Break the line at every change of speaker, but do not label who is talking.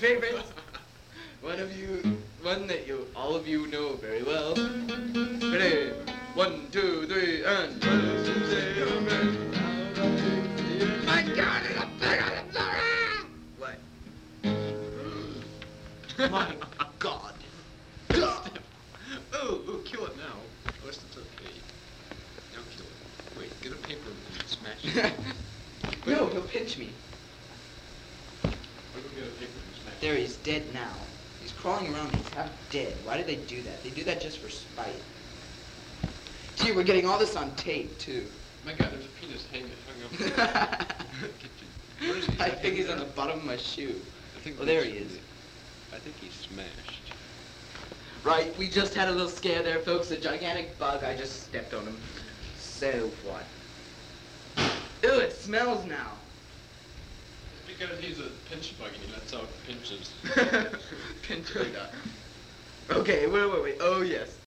favorites. One that all of you know very well. Ready? 1, 2, 3, and. My God, it's a pig on the floor! What?
My God. Oh, kill it now. First it's okay. Now kill it. Wait, get a paper and smash it.
No, he'll pinch me.
I'll go get a paper and smash it.
There, he's dead now. He's crawling around. He's half dead. Why did they do that? They do that just for spite. Gee, we're getting all this on tape, too.
My God, there's a penis hung up. Where is he?
I think he's on the bottom of my shoe. Oh, there he is.
I think he's smashed.
Right, we just had a little scare there, folks. A gigantic bug. I just stepped on him. So what? Ew, it smells now.
It's because he's a pinch bug and he lets out pinches.
Pinch bug. Okay, wait. Oh, yes.